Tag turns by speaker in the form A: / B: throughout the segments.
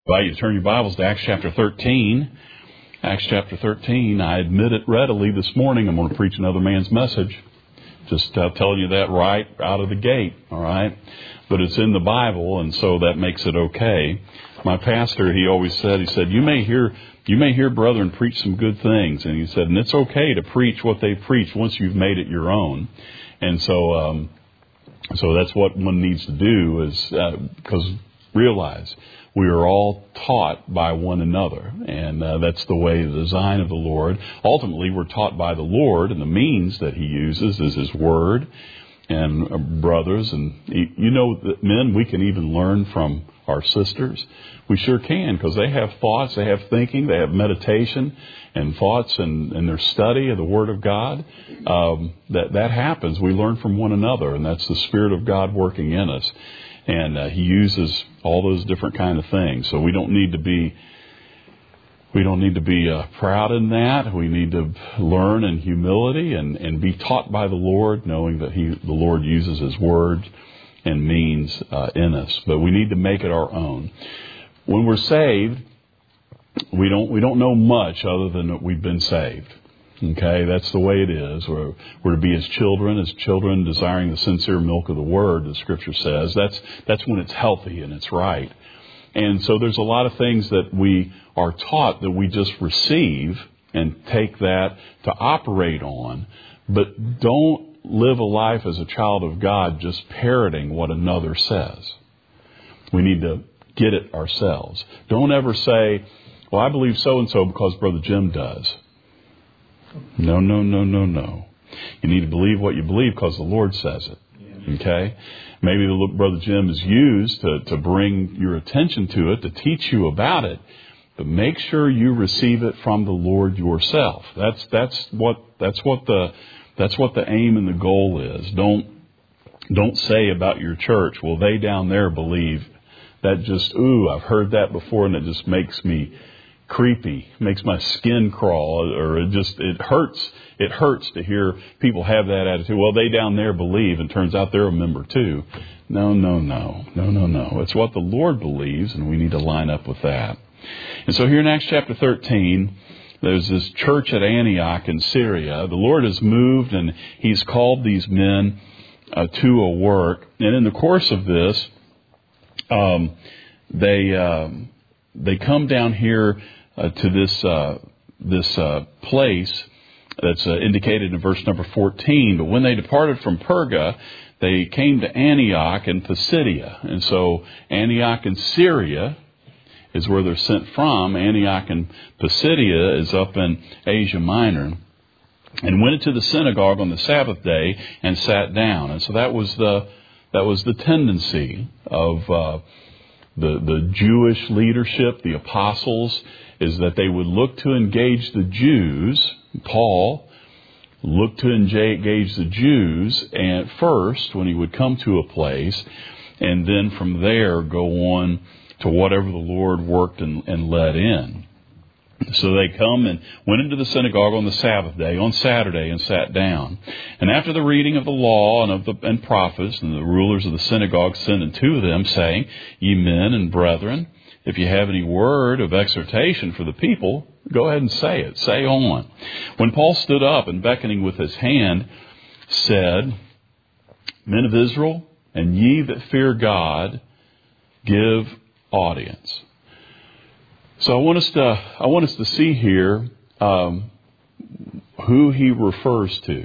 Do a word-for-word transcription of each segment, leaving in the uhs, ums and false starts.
A: Well, you turn your Bibles to Acts chapter thirteen. Acts chapter thirteen. I admit it readily this morning. I'm going to preach another man's message. Just uh, telling you that right out of the gate, all right? But it's in the Bible, and so that makes it okay. My pastor, he always said, he said, you may hear you may hear brethren preach some good things. And he said, and it's okay to preach what they preach once you've made it your own. And so um, so that's what one needs to do is uh, because realize we are all taught by one another, and uh, that's the way, the design of the Lord. Ultimately, we're taught by the Lord, and the means that He uses is His Word. And uh, brothers, and you know, that men, we can even learn from our sisters. We sure can, because they have thoughts, they have thinking, they have meditation and thoughts, and, and their study of the Word of God. Um, that that happens. We learn from one another, and that's the Spirit of God working in us. And uh, He uses all those different kind of things. So we don't need to be we don't need to be uh, proud in that. We need to learn in humility and, and be taught by the Lord, knowing that He the Lord uses His Word and means uh, in us. But we need to make it our own. When we're saved, we don't we don't know much other than that we've been saved. Okay, that's the way it is. We're, we're to be as children, as children desiring the sincere milk of the Word, the Scripture says. That's that's when it's healthy and it's right. And so there's a lot of things that we are taught that we just receive and take that to operate on. But don't live a life as a child of God just parroting what another says. We need to get it ourselves. Don't ever say, well, I believe so-and-so because Brother Jim does. No, no, no, no, no. You need to believe what you believe because the Lord says it. Okay? Maybe the Brother Jim is used to, to bring your attention to it, to teach you about it, but make sure you receive it from the Lord yourself. That's that's what that's what the that's what the aim and the goal is. Don't don't say about your church, well, they down there believe. That just, ooh, I've heard that before, and it just makes me creepy, makes my skin crawl, or it just, it hurts, it hurts to hear people have that attitude. Well, they down there believe, and turns out they're a member too. No, no, no, no, no, no. It's what the Lord believes, and we need to line up with that. And so here in Acts chapter thirteen, there's this church at Antioch in Syria. The Lord has moved, and He's called these men uh, to a work. And in the course of this, um, they um, they come down here Uh, to this uh, this uh, place that's uh, indicated in verse number fourteen. But when they departed from Perga, they came to Antioch and Pisidia. And so Antioch in Syria is where they're sent from. Antioch and Pisidia is up in Asia Minor. And went into the synagogue on the Sabbath day and sat down. And so that was the that was the tendency of uh, the the Jewish leadership, the apostles, is that they would look to engage the Jews. Paul looked to engage the Jews at first when he would come to a place, and then from there go on to whatever the Lord worked and, and led in. So they come and went into the synagogue on the Sabbath day, on Saturday, and sat down. And after the reading of the law and of the and prophets, and the rulers of the synagogue sent unto them, saying, Ye men and brethren, if you have any word of exhortation for the people, go ahead and say it. Say on. When Paul stood up and beckoning with his hand, said, Men of Israel, and ye that fear God, give audience. So I want us to I want us to see here um, who he refers to.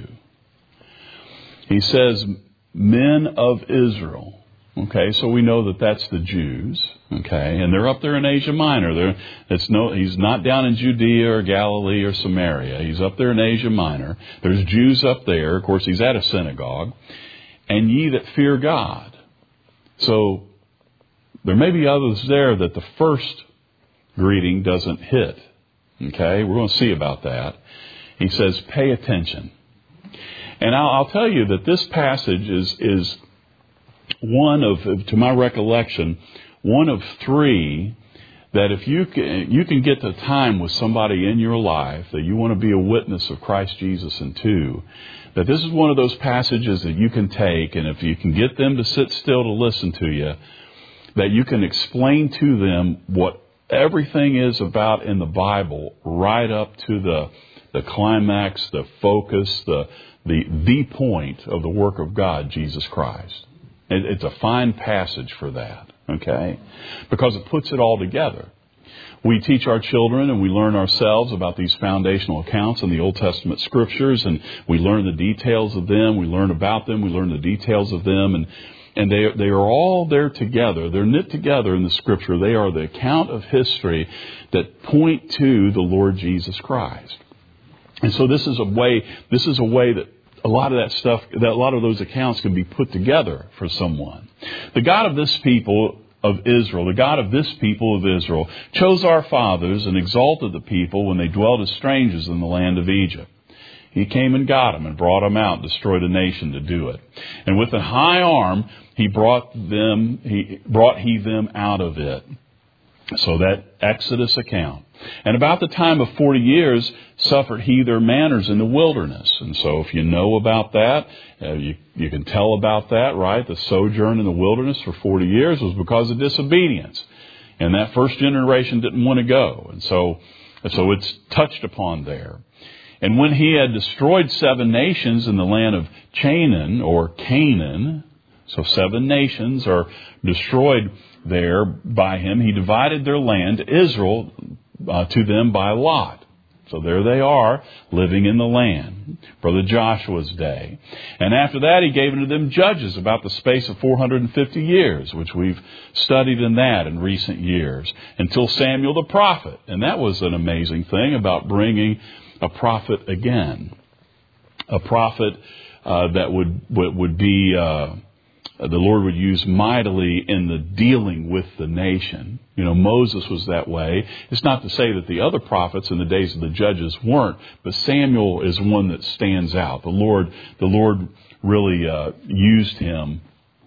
A: He says, Men of Israel. Okay, so we know that that's the Jews. Okay, and they're up there in Asia Minor. They're, it's no, he's not down in Judea or Galilee or Samaria. He's up there in Asia Minor. There's Jews up there. Of course, he's at a synagogue. And ye that fear God. So there may be others there that the first greeting doesn't hit. Okay, we're going to see about that. He says, pay attention. And I'll, I'll tell you that this passage is is one of, to my recollection, one of three that if you can, you can get to time with somebody in your life that you want to be a witness of Christ Jesus into, that this is one of those passages that you can take, and if you can get them to sit still to listen to you, that you can explain to them what everything is about in the Bible, right up to the the climax, the focus, the the the point of the work of God, Jesus Christ. It, it's a fine passage for that, okay? Because it puts it all together. We teach our children and we learn ourselves about these foundational accounts in the Old Testament Scriptures, and we learn the details of them. We learn about them. We learn the details of them, and and they they are all there together. They're knit together in the Scripture. They are the account of history that point to the Lord Jesus Christ. And so this is a way. This is a way that a lot of that stuff, that a lot of those accounts can be put together for someone. The God of this people of Israel, the God of this people of Israel, chose our fathers and exalted the people when they dwelt as strangers in the land of Egypt. He came and got them and brought them out and destroyed a nation to do it. And with a high arm, he brought them, he brought he them out of it. So that Exodus account. And about the time of forty years suffered he their manners in the wilderness. And so if you know about that, uh, you, you can tell about that, right? The sojourn in the wilderness for forty years was because of disobedience. And that first generation didn't want to go. And so, and so it's touched upon there. And when he had destroyed seven nations in the land of Canaan, or Canaan, so seven nations are destroyed there by him, he divided their land, Israel, uh, to them by lot. So there they are, living in the land, Brother Joshua's day. And after that, he gave unto them judges about the space of four hundred fifty years, which we've studied in that in recent years, until Samuel the prophet. And that was an amazing thing about bringing a prophet again. A prophet uh, that would, would be... Uh, the Lord would use mightily in the dealing with the nation. You know, Moses was that way. It's not to say that the other prophets in the days of the judges weren't, but Samuel is one that stands out. The Lord, the Lord really uh, used him.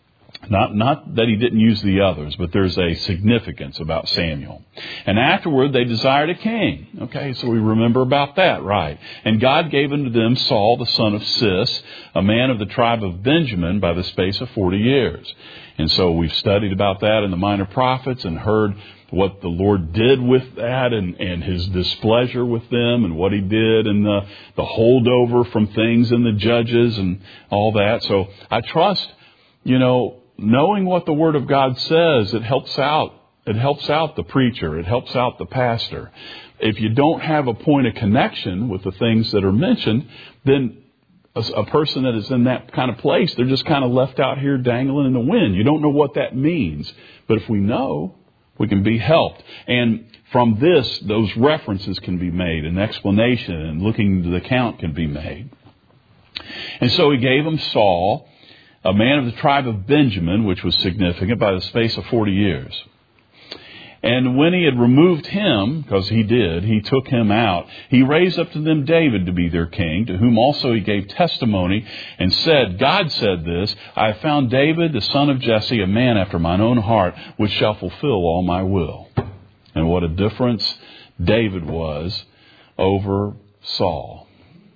A: Not, not that he didn't use the others, but there's a significance about Samuel. And afterward, they desired a king. Okay, so we remember about that, right? And God gave unto them Saul, the son of Cis, a man of the tribe of Benjamin, by the space of forty years. And so we've studied about that in the Minor Prophets and heard what the Lord did with that, and, and his displeasure with them, and what he did, and the, the holdover from things in the judges and all that. So I trust, you know, knowing what the Word of God says, it helps out. It helps out the preacher. It helps out the pastor. If you don't have a point of connection with the things that are mentioned, then a, a person that is in that kind of place, they're just kind of left out here dangling in the wind. You don't know what that means. But if we know, we can be helped. And from this, those references can be made. An explanation and looking into the account can be made. And so he gave him Saul, a man of the tribe of Benjamin, which was significant, by the space of forty years. And when he had removed him, because he did, he took him out, he raised up to them David to be their king, to whom also he gave testimony and said, God said this, I have found David, the son of Jesse, a man after mine own heart, which shall fulfill all my will. And what a difference David was over Saul.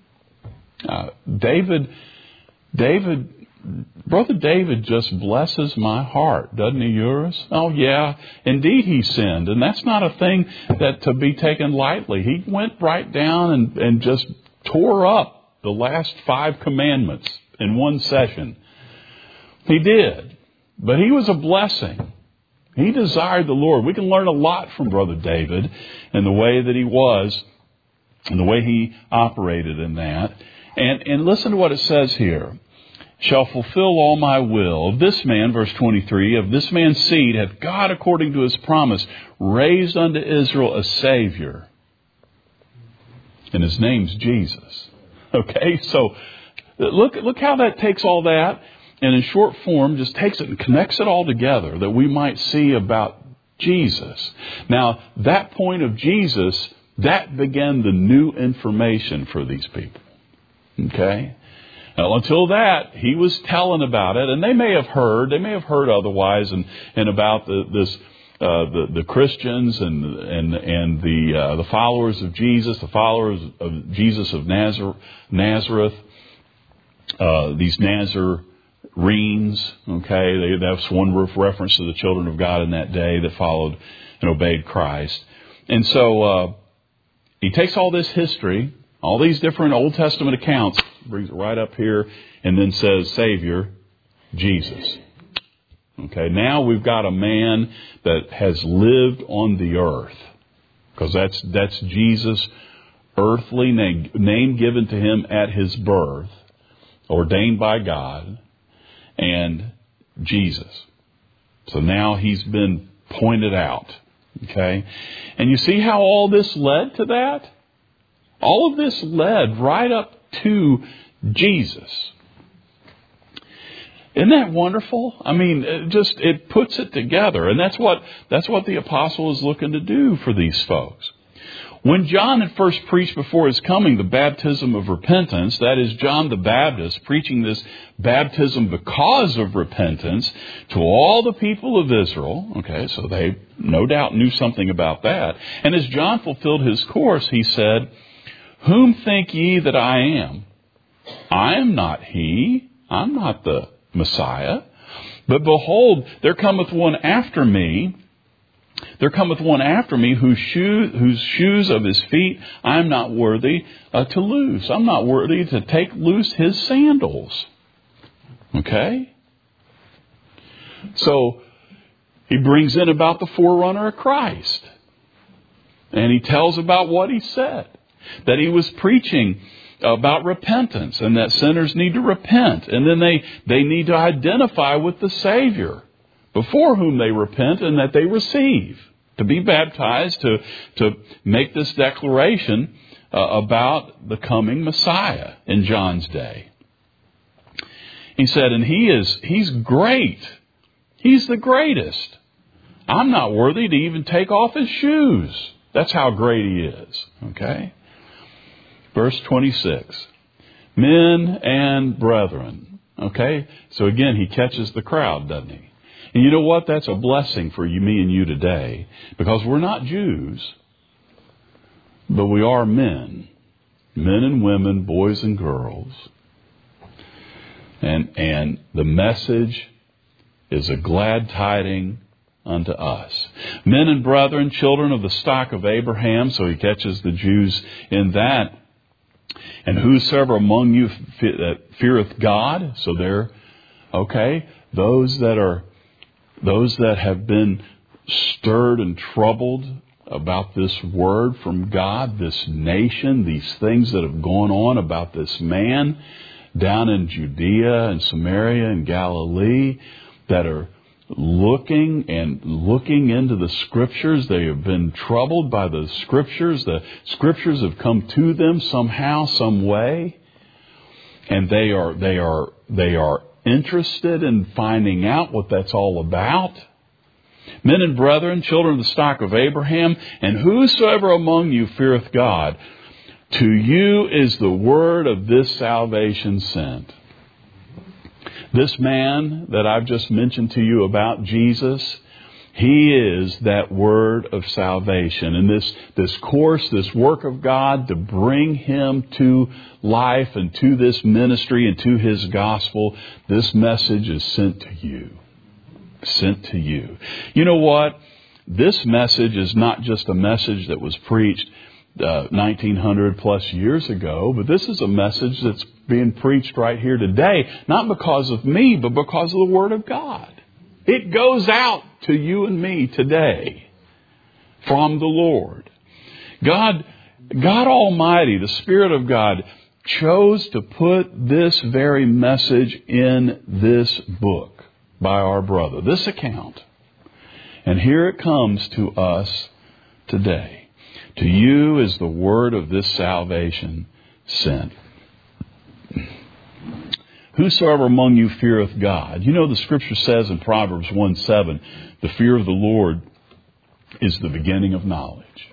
A: Uh, David, David... Brother David just blesses my heart, doesn't he yours? Oh, yeah. Indeed, he sinned. And that's not a thing that to be taken lightly. He went right down and, and just tore up the last five commandments in one session. He did. But he was a blessing. He desired the Lord. We can learn a lot from Brother David and the way that he was and the way he operated in that. And, and listen to what it says here. Shall fulfill all my will. Of this man, verse twenty-three, of this man's seed hath God, according to his promise, raised unto Israel a Savior. And his name's Jesus. Okay, so look, look how that takes all that, and in short form just takes it and connects it all together, that we might see about Jesus. Now, that point of Jesus, that began the new information for these people. Okay? Now, until that, he was telling about it, and they may have heard, they may have heard otherwise, and, and about the, this, uh, the, the Christians and and and the uh, the followers of Jesus, the followers of Jesus of Nazareth, Nazareth, uh, these Nazar, reins. Okay, they, that's one reference to the children of God in that day that followed and obeyed Christ. And so uh, he takes all this history, all these different Old Testament accounts, brings it right up here, and then says, Savior, Jesus. Okay, now we've got a man that has lived on the earth, because that's that's Jesus' earthly name, name given to him at his birth, ordained by God, and Jesus. So now he's been pointed out. Okay, and you see how all this led to that? All of this led right up to Jesus. Isn't that wonderful? I mean, it just it puts it together, and that's what that's what the apostle is looking to do for these folks. When John had first preached before his coming the baptism of repentance, that is John the Baptist preaching this baptism because of repentance to all the people of Israel. Okay, so they no doubt knew something about that. And as John fulfilled his course, he said, "Whom think ye that I am? I am not he. I'm not the Messiah. But behold, there cometh one after me. There cometh one after me whose shoes, whose shoes of his feet I am not worthy uh, to loose. I'm not worthy to take loose his sandals." Okay? So he brings in about the forerunner of Christ. And he tells about what he said. That he was preaching about repentance and that sinners need to repent. And then they, they need to identify with the Savior before whom they repent and that they receive. To be baptized, to, to make this declaration uh, about the coming Messiah in John's day. He said, and he is, he's great. He's the greatest. I'm not worthy to even take off his shoes. That's how great he is. Okay? Verse twenty-six. Men and brethren. Okay? So again, he catches the crowd, doesn't he? And you know what? That's a blessing for you, me and you today. Because we're not Jews, but we are men. Men and women, boys and girls. And, and the message is a glad tiding unto us. Men and brethren, children of the stock of Abraham. So he catches the Jews in that. And whosoever among you feareth God. So they're, okay, those that are, those that have been stirred and troubled about this word from God, this nation, these things that have gone on about this man down in Judea and Samaria and Galilee, that are looking and looking into the Scriptures. They have been troubled by the Scriptures. The Scriptures have come to them somehow, some way. And they are, they are, they are interested in finding out what that's all about. Men and brethren, children of the stock of Abraham, and whosoever among you feareth God, to you is the word of this salvation sent. This man that I've just mentioned to you about, Jesus, he is that word of salvation. And this, this course, this work of God to bring him to life and to this ministry and to his gospel, this message is sent to you. Sent to you. You know what? This message is not just a message that was preached Uh, nineteen hundred plus years ago, but this is a message that's being preached right here today, not because of me, but because of the Word of God. It goes out to you and me today from the Lord. God, God Almighty, the Spirit of God, chose to put this very message in this book by our brother, this account. And here it comes to us today. To you is the word of this salvation sent. Whosoever among you feareth God. You know the Scripture says in Proverbs one seven, the fear of the Lord is the beginning of knowledge.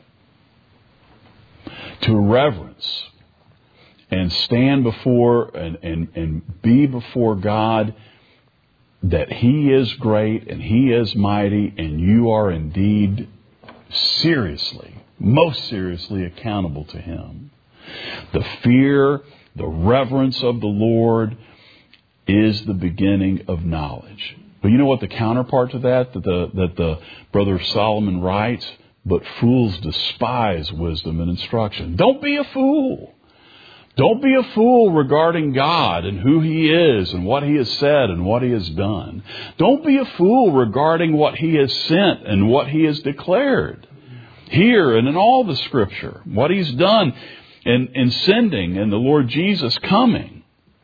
A: To reverence and stand before and, and, and be before God, that He is great and He is mighty, and you are indeed seriously, most seriously accountable to Him. The fear, the reverence of the Lord is the beginning of knowledge. But you know what the counterpart to that, that the, that the brother Solomon writes? But fools despise wisdom and instruction. Don't be a fool. Don't be a fool regarding God and who He is and what He has said and what He has done. Don't be a fool regarding what He has sent and what He has declared here and in all the Scripture. What He's done in, in sending and the Lord Jesus coming.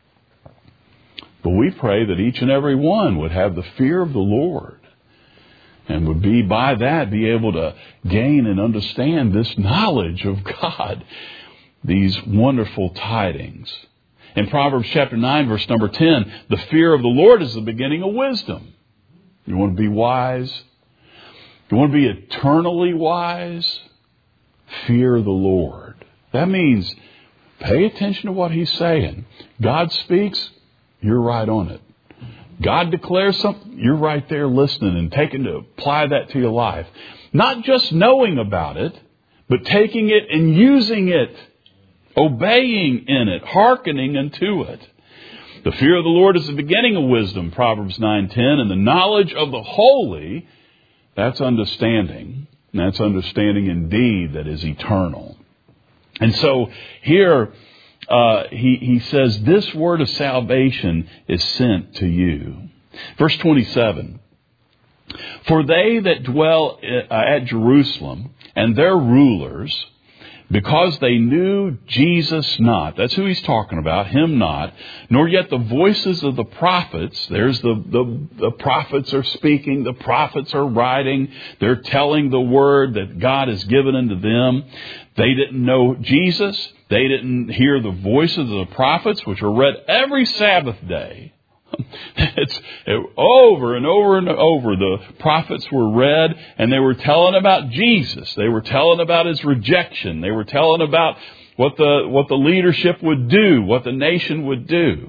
A: But we pray that each and every one would have the fear of the Lord and would be by that be able to gain and understand this knowledge of God, these wonderful tidings. In Proverbs chapter nine, verse number ten, the fear of the Lord is the beginning of wisdom. You want to be wise? You want to be eternally wise? Fear the Lord. That means pay attention to what He's saying. God speaks, you're right on it. God declares something, you're right there listening and taking to apply that to your life. Not just knowing about it, but taking it and using it, obeying in it, hearkening unto it. The fear of the Lord is the beginning of wisdom, Proverbs nine ten, and the knowledge of the holy, that's understanding. And that's understanding indeed that is eternal. And so here, Uh, he, he says, this word of salvation is sent to you. Verse twenty-seven. For they that dwell at Jerusalem and their rulers, because they knew Jesus not, that's who he's talking about, Him not, nor yet the voices of the prophets, there's the, the, the prophets are speaking, the prophets are writing, they're telling the word that God has given unto them. They didn't know Jesus. They didn't hear the voices of the prophets, which were read every Sabbath day. It's it, over and over and over. The prophets were read, and they were telling about Jesus. They were telling about His rejection. They were telling about what the what the leadership would do, what the nation would do.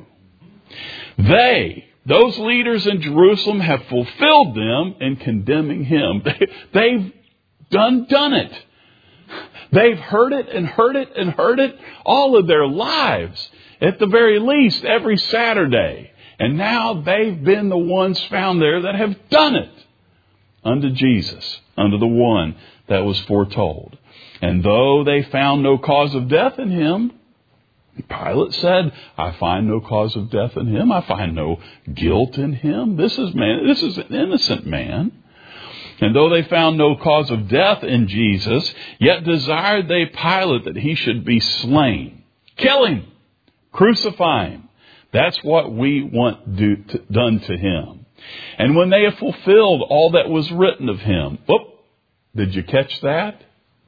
A: They, those leaders in Jerusalem, have fulfilled them in condemning Him. They, they've done done it. They've heard it and heard it and heard it all of their lives, at the very least, every Saturday. And now they've been the ones found there that have done it unto Jesus, unto the one that was foretold. And though they found no cause of death in Him, Pilate said, I find no cause of death in Him. I find no guilt in Him. This is man. This is an innocent man. And though they found no cause of death in Jesus, yet desired they Pilate that He should be slain. Kill Him. Crucify Him. That's what we want do, to, done to Him. And when they have fulfilled all that was written of Him, whoop, did you catch that?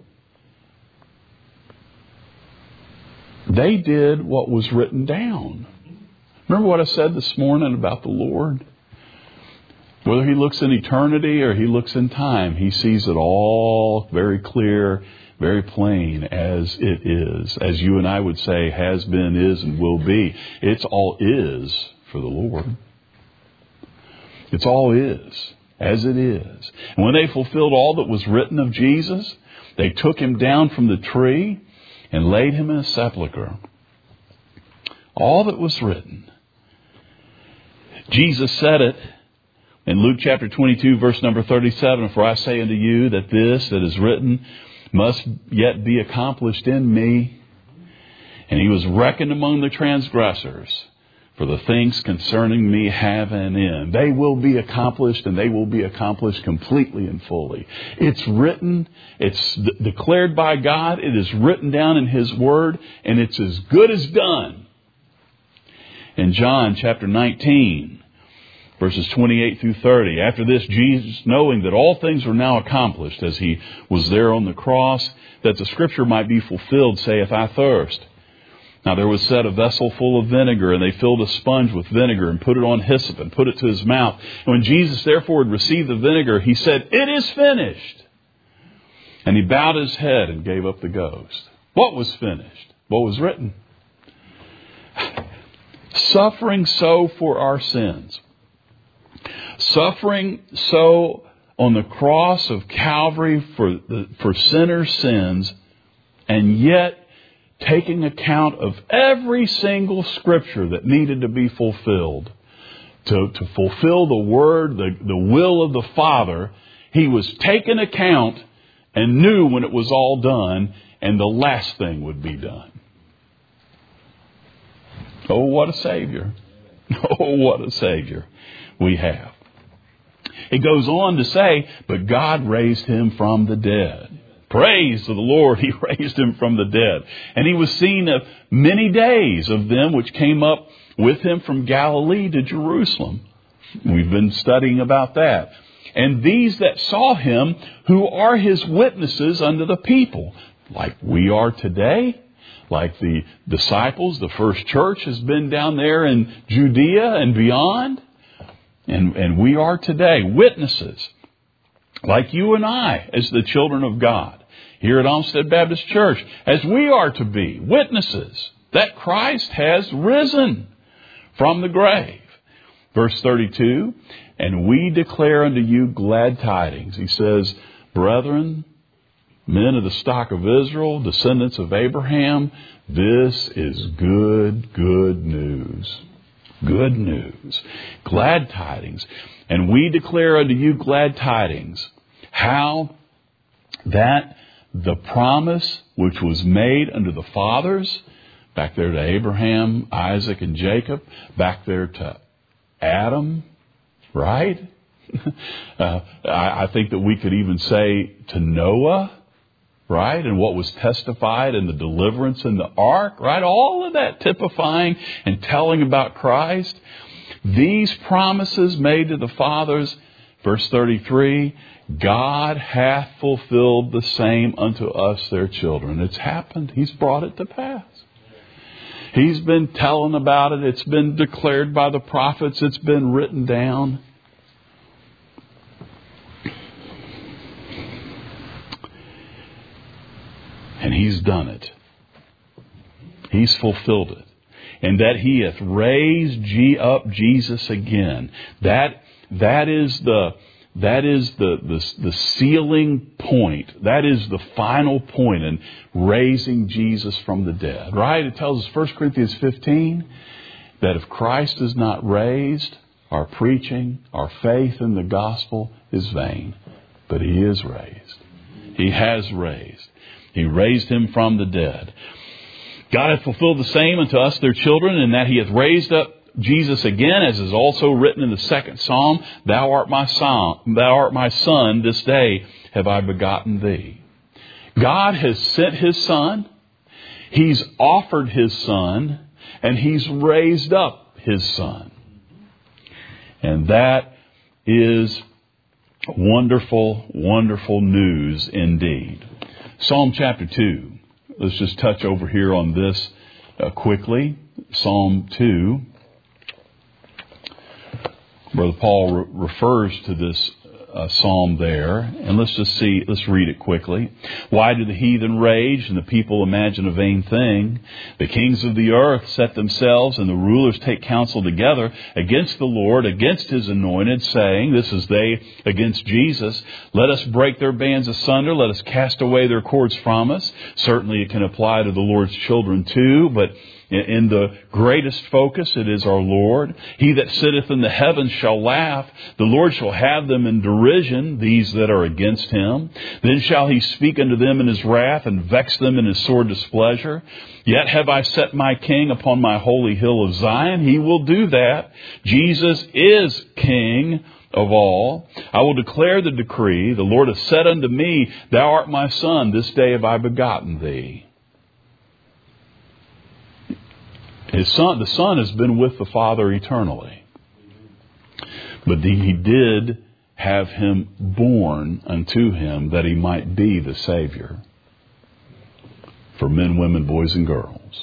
A: They did what was written down. Remember what I said this morning about the Lord? Whether He looks in eternity or He looks in time, He sees it all very clear, very plain as it is. As you and I would say, has been, is, and will be. It's all is for the Lord. It's all is, as it is. And when they fulfilled all that was written of Jesus, they took Him down from the tree and laid Him in a sepulchre. All that was written. Jesus said it in Luke chapter twenty-two, verse number thirty-seven, for I say unto you that this that is written must yet be accomplished in me. And He was reckoned among the transgressors, for the things concerning me have an end. They will be accomplished, and they will be accomplished completely and fully. It's written, it's d- declared by God, it is written down in His Word, and it's as good as done. In John chapter nineteen, verses twenty-eight through thirty. After this, Jesus, knowing that all things were now accomplished, as He was there on the cross, that the Scripture might be fulfilled, saith, I thirst. Now there was set a vessel full of vinegar, and they filled a sponge with vinegar, and put it on hyssop, and put it to His mouth. And when Jesus therefore had received the vinegar, He said, it is finished. And He bowed His head and gave up the ghost. What was finished? What was written? Suffering so for our sins. Suffering so on the cross of Calvary for the, for sinners' sins, and yet taking account of every single Scripture that needed to be fulfilled to, to fulfill the word, the, the will of the Father, he was taking account and knew when it was all done and the last thing would be done. Oh, what a Savior. Oh, what a Savior we have. It goes on to say, but God raised him from the dead. Praise to the Lord, he raised him from the dead. And he was seen of many days of them which came up with him from Galilee to Jerusalem. We've been studying about that. And these that saw him, who are his witnesses unto the people, like we are today, like the disciples, the first church has been down there in Judea and beyond. And, and we are today witnesses, like you and I, as the children of God, here at Olmsted Baptist Church, as we are to be witnesses that Christ has risen from the grave. Verse thirty-two, and we declare unto you glad tidings. He says, brethren, men of the stock of Israel, descendants of Abraham, this is good, good news. Good news. Glad tidings. And we declare unto you glad tidings, how that the promise which was made unto the fathers, back there to Abraham, Isaac, and Jacob, back there to Adam, right? uh, I, I think that we could even say to Noah, right? And what was testified in the deliverance in the ark, right? All of that typifying and telling about Christ. These promises made to the fathers, verse thirty-three, God hath fulfilled the same unto us, their children. It's happened. He's brought it to pass. He's been telling about it. It's been declared by the prophets. It's been written down. And He's done it. He's fulfilled it. And that He hath raised G up Jesus again. That that is the that is the, the the sealing point. That is the final point in raising Jesus from the dead. Right? It tells us First Corinthians fifteen that if Christ is not raised, our preaching, our faith in the gospel is vain. But He is raised. He has raised. He raised Him from the dead. God hath fulfilled the same unto us, their children, in that He hath raised up Jesus again, as is also written in the second Psalm, Thou art my son, thou art my son, this day have I begotten thee. God has sent His Son, He's offered His Son, and He's raised up His Son. And that is wonderful, wonderful news indeed. Psalm chapter two. Let's just touch over here on this uh, quickly. Psalm two. Brother Paul re- refers to this uh, psalm there. And let's just see, let's read it quickly. Why do the heathen rage and the people imagine a vain thing? The kings of the earth set themselves and the rulers take counsel together against the Lord, against His anointed, saying, this is they against Jesus. Let us break their bands asunder. Let us cast away their cords from us. Certainly it can apply to the Lord's children too, but in the greatest focus, it is our Lord. He that sitteth in the heavens shall laugh. The Lord shall have them in derision, these that are against Him. Then shall He speak unto them in His wrath and vex them in His sore displeasure. Yet have I set my King upon my holy hill of Zion. He will do that. Jesus is King of all. I will declare the decree. The Lord hath said unto me, Thou art my Son. This day have I begotten thee. His son, the Son has been with the Father eternally. But He did have Him born unto Him that He might be the Savior for men, women, boys, and girls.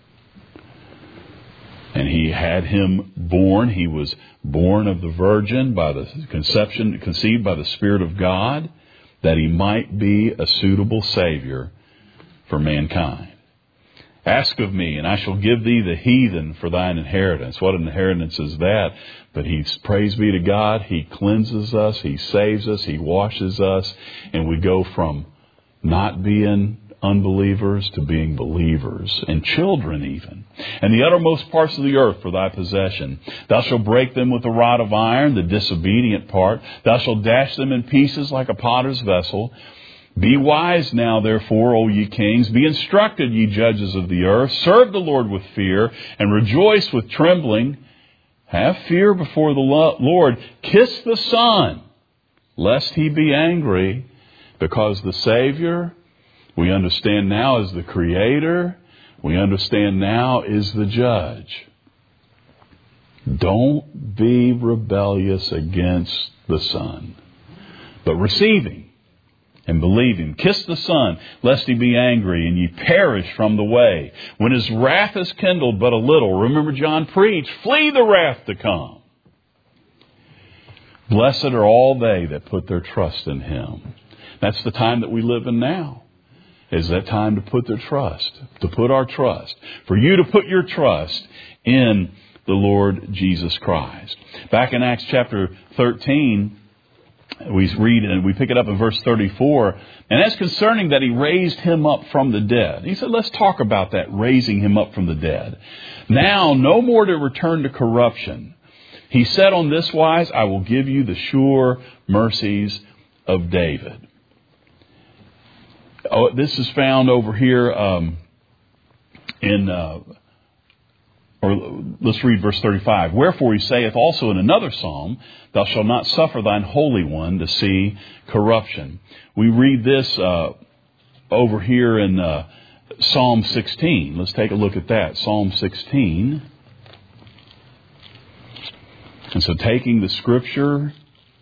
A: And He had Him born. He was born of the Virgin by the conception, conceived by the Spirit of God, that He might be a suitable Savior for mankind. Ask of me, and I shall give thee the heathen for thine inheritance. What an inheritance is that? But He's, praise be to God, He cleanses us, He saves us, He washes us, and we go from not being unbelievers to being believers, and children even, and the uttermost parts of the earth for thy possession. Thou shalt break them with a rod of iron, the disobedient part. Thou shalt dash them in pieces like a potter's vessel. Be wise now, therefore, O ye kings. Be instructed, ye judges of the earth. Serve the Lord with fear, and rejoice with trembling. Have fear before the Lord. Kiss the Son, lest he be angry, because the Savior, we understand now, is the Creator. We understand now is the Judge. Don't be rebellious against the Son, but receive Him and believe Him. Kiss the Son, lest He be angry, and ye perish from the way. When His wrath is kindled but a little, remember John preached, flee the wrath to come. Blessed are all they that put their trust in Him. That's the time that we live in now. Is that time to put their trust, to put our trust, for you to put your trust in the Lord Jesus Christ. Back in Acts chapter thirteen, we read and we pick it up in verse thirty-four. And as concerning that He raised Him up from the dead. He said, let's talk about that, raising Him up from the dead. Now, no more to return to corruption. He said on this wise, I will give you the sure mercies of David. Oh, this is found over here um, in, uh, or let's read verse thirty-five. Wherefore He saith also in another psalm, Thou shalt not suffer thine Holy One to see corruption. We read this uh, over here in uh, Psalm sixteen. Let's take a look at that. Psalm sixteen. And so taking the Scripture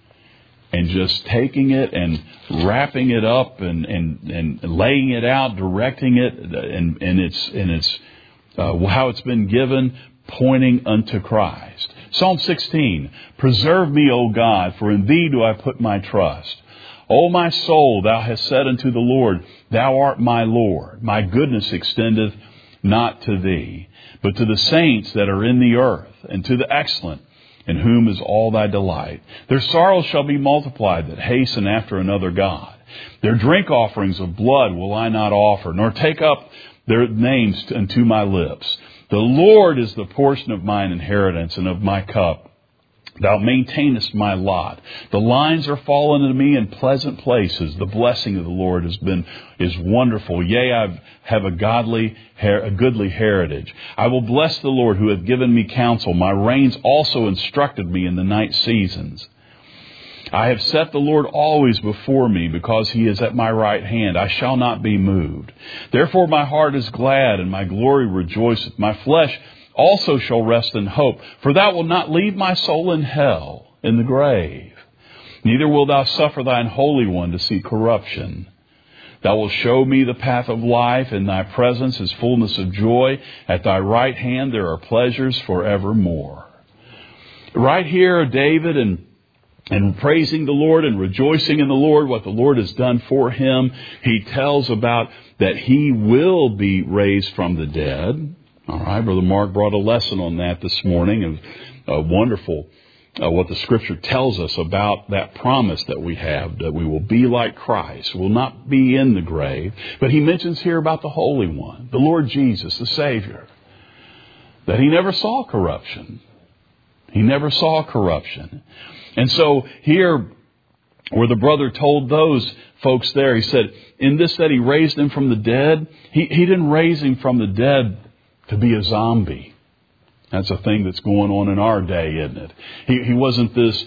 A: and just taking it and wrapping it up and, and, and laying it out, directing it, and, and it's, and it's uh, how it's been given, pointing unto Christ. Psalm sixteen, Preserve me, O God, for in Thee do I put my trust. O my soul, Thou hast said unto the Lord, Thou art my Lord. My goodness extendeth not to Thee, but to the saints that are in the earth, and to the excellent, in whom is all Thy delight. Their sorrows shall be multiplied that hasten after another God. Their drink offerings of blood will I not offer, nor take up their names unto my lips. The Lord is the portion of mine inheritance and of my cup. Thou maintainest my lot. The lines are fallen unto me in pleasant places. The blessing of the Lord has been, is wonderful. Yea, I have a godly, a goodly heritage. I will bless the Lord who hath given me counsel. My reins also instructed me in the night seasons. I have set the Lord always before me, because He is at my right hand. I shall not be moved. Therefore my heart is glad, and my glory rejoiceth. My flesh also shall rest in hope. For Thou wilt not leave my soul in hell, in the grave. Neither wilt Thou suffer Thine Holy One to see corruption. Thou wilt show me the path of life. In Thy presence is fullness of joy. At Thy right hand there are pleasures forevermore. Right here, David, and And praising the Lord and rejoicing in the Lord, what the Lord has done for him, he tells about that he will be raised from the dead. All right, Brother Mark brought a lesson on that this morning, and uh, wonderful uh, what the Scripture tells us about that promise that we have, that we will be like Christ, will not be in the grave. But he mentions here about the Holy One, the Lord Jesus, the Savior, that He never saw corruption. He never saw corruption. And so here, where the brother told those folks there, he said, in this that He raised Him from the dead, he, he didn't raise Him from the dead to be a zombie. That's a thing that's going on in our day, isn't it? He, he wasn't this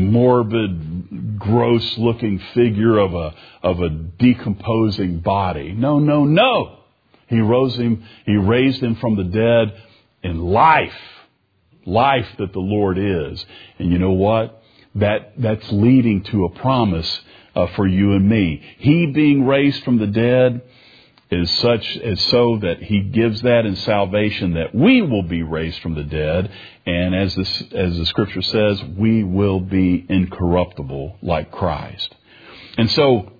A: morbid, gross-looking figure of a of a decomposing body. No, no, no. He rose him. He raised Him from the dead in life, life that the Lord is. And you know what? That that's leading to a promise uh, for you and me. He being raised from the dead is such as so that He gives that in salvation, that we will be raised from the dead, and as this as the Scripture says, we will be incorruptible like Christ. And so,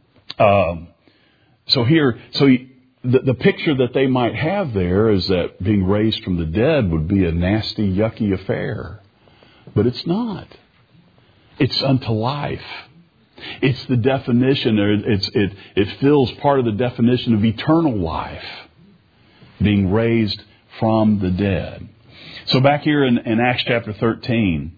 A: um, so here, so he, the, the picture that they might have there is that being raised from the dead would be a nasty, yucky affair, but it's not. It's unto life. It's the definition, or it's, it, it fills part of the definition of eternal life, being raised from the dead. So back here in, in Acts chapter thirteen,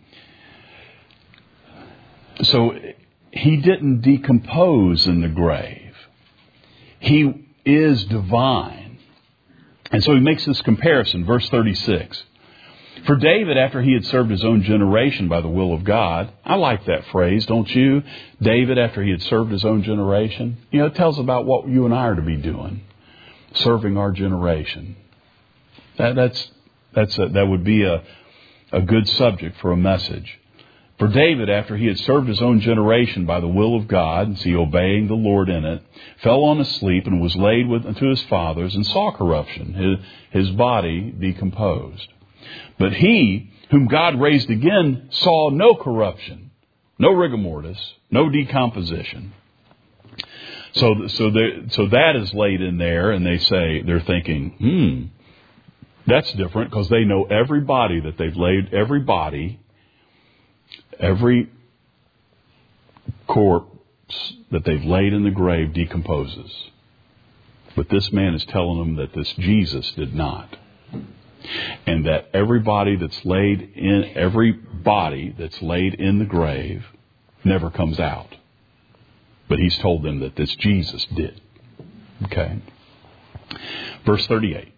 A: so he didn't decompose in the grave. He is divine. And so he makes this comparison, verse thirty-six. For David, after he had served his own generation by the will of God, I like that phrase, don't you? David, after he had served his own generation. You know, it tells about what you and I are to be doing, serving our generation. That, that's that's a, that would be a, a good subject for a message. For David, after he had served his own generation by the will of God, and see, obeying the Lord in it, fell on asleep and was laid with unto his fathers and saw corruption, his, his body decomposed. But he, whom God raised again, saw no corruption, no rigor mortis, no decomposition. So, so, so that is laid in there, and they say, they're thinking, hmm, that's different, because they know every body that they've laid, every body, every corpse that they've laid in the grave decomposes. But this man is telling them that this Jesus did not. And that every body that's laid in, every body that's laid in the grave never comes out. But he's told them that this Jesus did. Okay. Verse thirty-eight.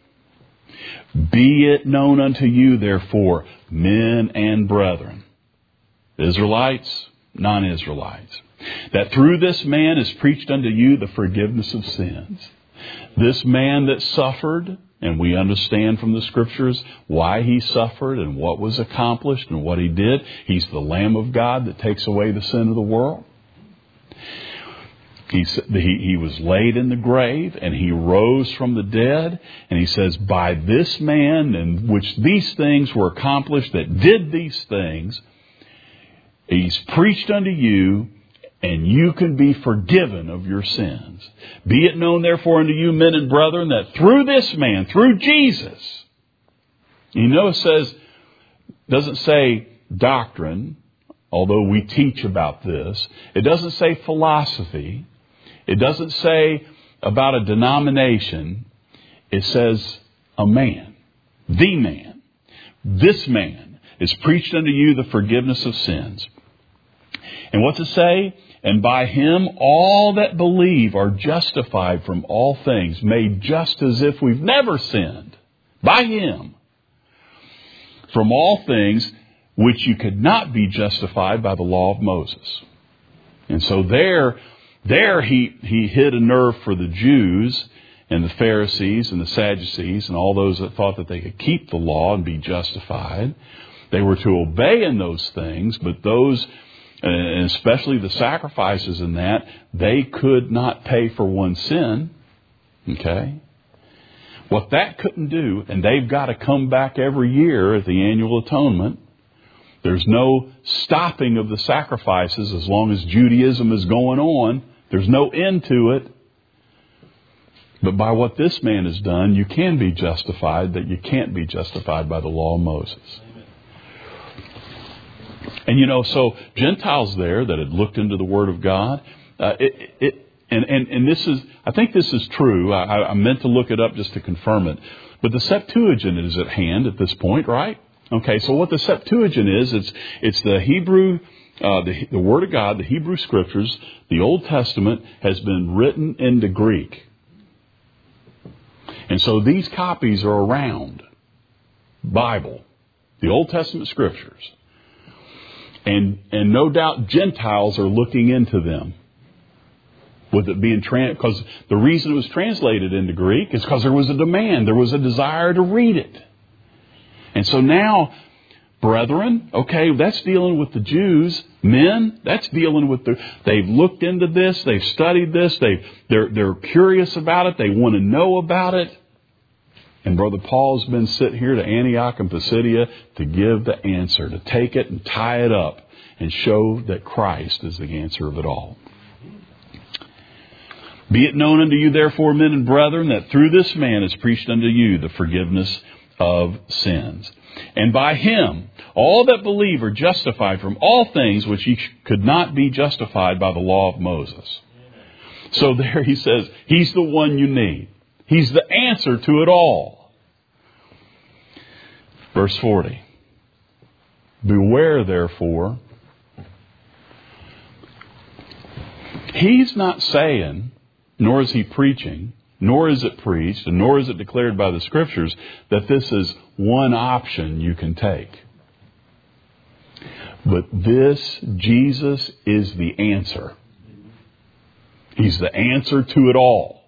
A: Be it known unto you, therefore, men and brethren, Israelites, non-Israelites, that through this man is preached unto you the forgiveness of sins. This man that suffered, and we understand from the Scriptures why he suffered and what was accomplished and what he did. He's the Lamb of God that takes away the sin of the world. He, he, he was laid in the grave and he rose from the dead. And he says, by this man in which these things were accomplished, that did these things, he's preached unto you, and you can be forgiven of your sins. Be it known, therefore, unto you, men and brethren, that through this man, through Jesus, you know, it says, doesn't say doctrine, although we teach about this. It doesn't say philosophy. It doesn't say about a denomination. It says a man, the man. This man is preached unto you the forgiveness of sins. And what's it say? And by him all that believe are justified from all things, made just as if we've never sinned. By him. From all things which you could not be justified by the law of Moses. And so there, there he, he hit a nerve for the Jews and the Pharisees and the Sadducees and all those that thought that they could keep the law and be justified. They were to obey in those things, but those, and especially the sacrifices in that, they could not pay for one sin. Okay? What that couldn't do, and they've got to come back every year at the annual atonement. There's no stopping of the sacrifices as long as Judaism is going on. There's no end to it. But by what this man has done, you can be justified, that you can't be justified by the law of Moses. And you know, so Gentiles there that had looked into the Word of God, uh, it, it, and, and, and this is, I think this is true. I, I meant to look it up just to confirm it. But the Septuagint is at hand at this point, right? Okay, so what the Septuagint is, it's it's the Hebrew, uh, the, the Word of God, the Hebrew Scriptures. The Old Testament has been written into Greek. And so these copies are around. Bible, the Old Testament Scriptures. And and no doubt Gentiles are looking into them. With it being trans, because the reason it was translated into Greek is because there was a demand, there was a desire to read it. And so now, brethren, okay, that's dealing with the Jews. Men, that's dealing with the. They've looked into this, they've studied this, they they're they're curious about it, they want to know about it. And Brother Paul's been sitting here to Antioch and Pisidia to give the answer, to take it and tie it up and show that Christ is the answer of it all. Be it known unto you, therefore, men and brethren, that through this man is preached unto you the forgiveness of sins. And by him, all that believe are justified from all things which ye could not be justified by the law of Moses. So there he says, he's the one you need. He's the answer to it all. Verse forty. Beware, therefore. He's not saying, nor is he preaching, nor is it preached, and nor is it declared by the Scriptures that this is one option you can take. But this, Jesus, is the answer. He's the answer to it all.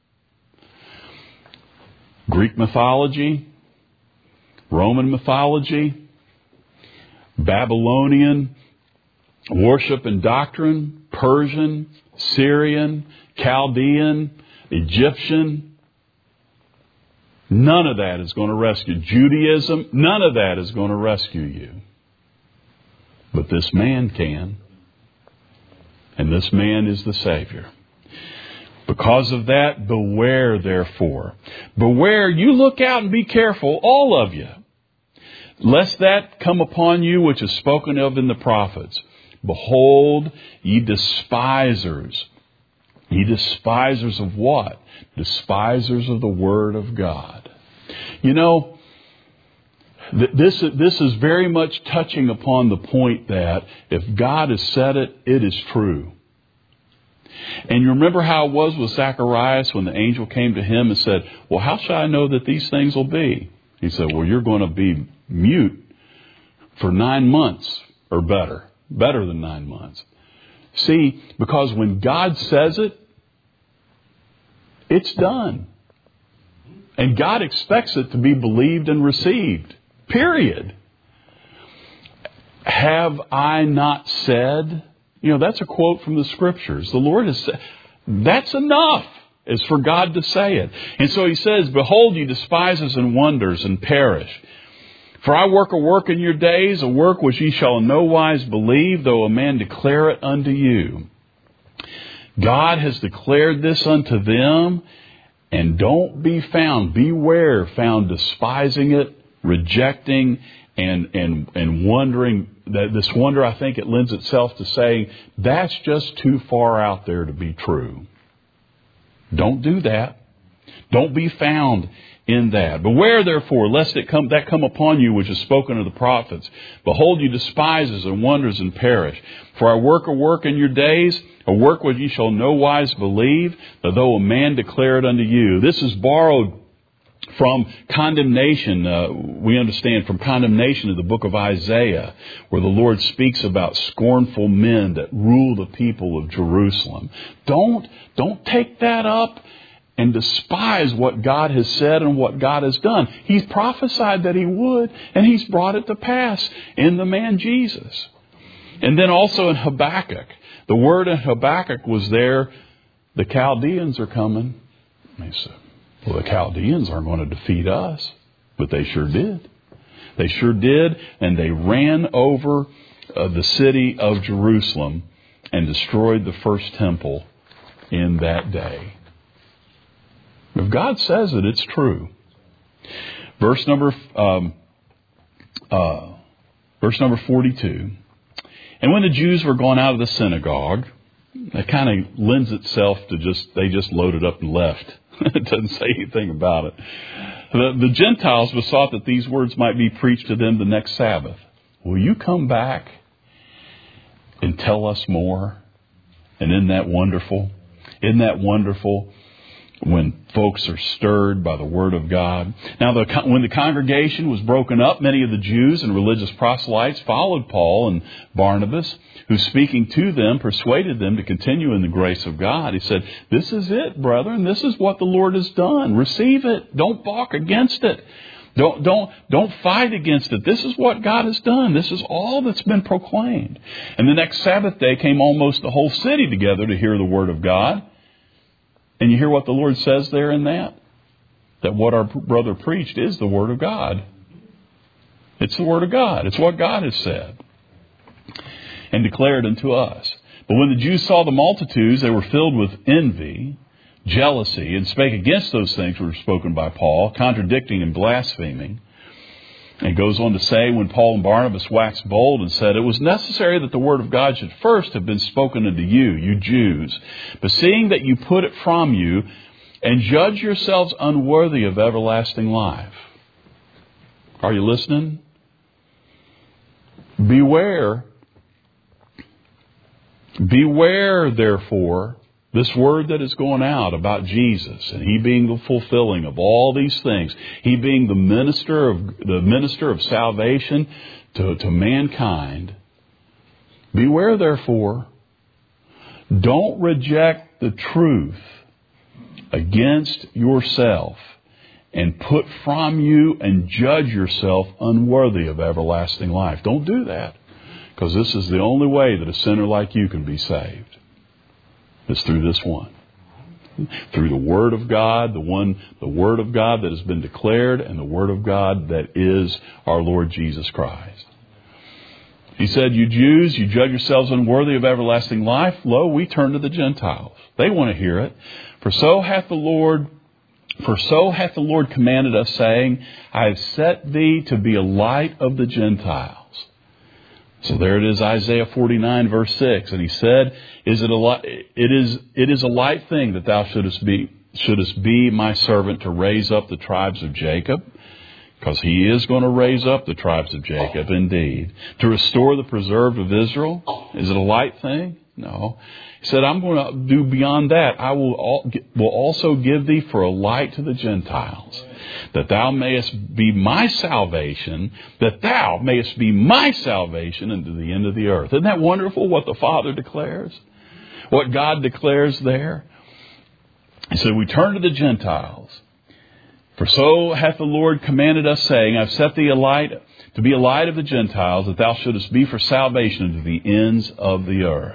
A: Greek mythology, Roman mythology, Babylonian worship and doctrine, Persian, Syrian, Chaldean, Egyptian. None of that is going to rescue. Judaism, none of that is going to rescue you. But this man can. And this man is the Savior. Because of that, beware therefore. Beware, you look out and be careful, all of you. Lest that come upon you which is spoken of in the prophets. Behold, ye despisers. Ye despisers of what? Despisers of the Word of God. You know, th- this, this is very much touching upon the point that if God has said it, it is true. And you remember how it was with Zacharias when the angel came to him and said, well, how shall I know that these things will be? He said, well, you're going to be mute for nine months or better. Better than nine months. See, because when God says it, it's done. And God expects it to be believed and received. Period. Have I not said? You know, that's a quote from the Scriptures. The Lord has said, that's enough. Is for God to say it. And so he says, behold, ye despisers and wonders and perish. For I work a work in your days, a work which ye shall in no wise believe, though a man declare it unto you. God has declared this unto them, and don't be found, beware, found despising it, rejecting, and, and, and wondering. That this wonder, I think it lends itself to saying, that's just too far out there to be true. Don't do that. Don't be found in that. Beware, therefore, lest it come, that come upon you which is spoken of the prophets. Behold, you despisers and wonders and perish. For I work a work in your days, a work which ye shall no wise believe, though a man declare it unto you. This is borrowed from condemnation, uh, we understand from condemnation of the book of Isaiah, where the Lord speaks about scornful men that rule the people of Jerusalem. Don't, don't take that up and despise what God has said and what God has done. He's prophesied that He would, and He's brought it to pass in the man Jesus. And then also in Habakkuk, the word in Habakkuk was there, the Chaldeans are coming. And he said, well, the Chaldeans aren't going to defeat us, but they sure did. They sure did, and they ran over uh, the city of Jerusalem and destroyed the first temple in that day. If God says it, it's true. Verse number um, uh, verse number forty-two. And when the Jews were gone out of the synagogue, that kind of lends itself to just they just loaded up and left. It doesn't say anything about it. The, the Gentiles besought that these words might be preached to them the next Sabbath. Will you come back and tell us more? And isn't that wonderful? Isn't that wonderful when folks are stirred by the Word of God? Now, the, when the congregation was broken up, many of the Jews and religious proselytes followed Paul and Barnabas, who speaking to them persuaded them to continue in the grace of God. He said, this is it, brethren. This is what the Lord has done. Receive it. Don't balk against it. Don't, don't, don't fight against it. This is what God has done. This is all that's been proclaimed. And the next Sabbath day came almost the whole city together to hear the Word of God. And you hear what the Lord says there in that? That what our brother preached is the Word of God. It's the Word of God. It's what God has said and declared unto us. But when the Jews saw the multitudes, they were filled with envy, jealousy, and spake against those things which were spoken by Paul, contradicting and blaspheming. And he goes on to say, when Paul and Barnabas waxed bold and said, it was necessary that the word of God should first have been spoken unto you, you Jews. But seeing that you put it from you, and judge yourselves unworthy of everlasting life. Are you listening? Beware. Beware, therefore, this word that is going out about Jesus and He being the fulfilling of all these things, He being the minister of the minister of salvation to, to mankind. Beware, therefore. Don't reject the truth against yourself and put from you and judge yourself unworthy of everlasting life. Don't do that, because this is the only way that a sinner like you can be saved. It's through this one. Through the Word of God, the one, the Word of God that has been declared, and the Word of God that is our Lord Jesus Christ. He said, you Jews, you judge yourselves unworthy of everlasting life. Lo, we turn to the Gentiles. They want to hear it. For so hath the Lord, for so hath the Lord commanded us, saying, I have set thee to be a light of the Gentiles. So there it is, Isaiah forty-nine, verse six. And he said, Is it a light, it is it is a light thing that thou shouldest be shouldest be my servant to raise up the tribes of Jacob? Because he is going to raise up the tribes of Jacob, indeed. To restore the preserved of Israel. Is it a light thing? No. He said, I'm going to do beyond that. I will will also give thee for a light to the Gentiles, that thou mayest be my salvation, that thou mayest be my salvation unto the end of the earth. Isn't that wonderful what the Father declares? What God declares there? He said, we turn to the Gentiles. For so hath the Lord commanded us, saying, I've set thee a light to be a light of the Gentiles, that thou shouldest be for salvation unto the ends of the earth.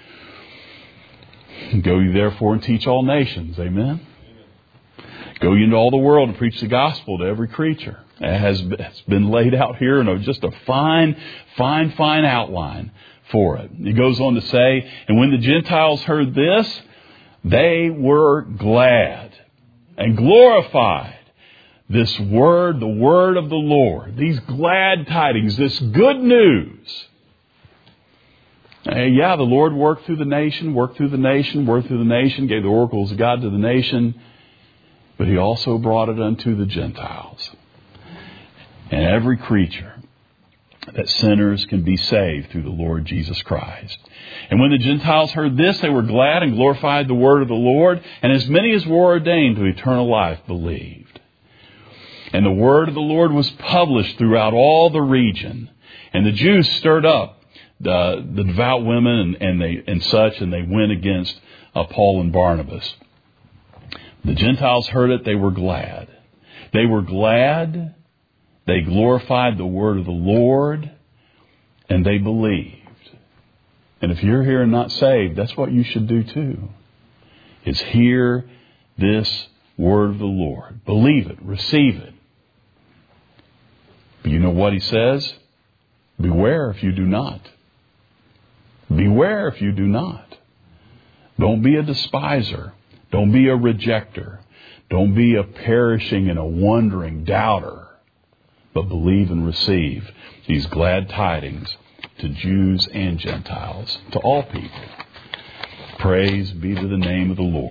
A: Go ye therefore and teach all nations. Amen. Go ye into all the world and preach the gospel to every creature. It has been laid out here in just a fine, fine, fine outline for it. He goes on to say, and when the Gentiles heard this, they were glad and glorified this word, the word of the Lord, these glad tidings, this good news. Uh, yeah, the Lord worked through the nation, worked through the nation, worked through the nation, gave the oracles of God to the nation, but He also brought it unto the Gentiles. And every creature, that sinners can be saved through the Lord Jesus Christ. And when the Gentiles heard this, they were glad and glorified the word of the Lord, and as many as were ordained to eternal life believed. And the word of the Lord was published throughout all the region, and the Jews stirred up The, the devout women and, and they and such, and they went against uh, Paul and Barnabas. The Gentiles heard it; they were glad. They were glad. They glorified the word of the Lord, and they believed. And if you're here and not saved, that's what you should do too. Is hear this word of the Lord, believe it, receive it. But you know what He says? Beware if you do not. Beware if you do not. Don't be a despiser. Don't be a rejecter. Don't be a perishing and a wandering doubter. But believe and receive these glad tidings to Jews and Gentiles, to all people. Praise be to the name of the Lord.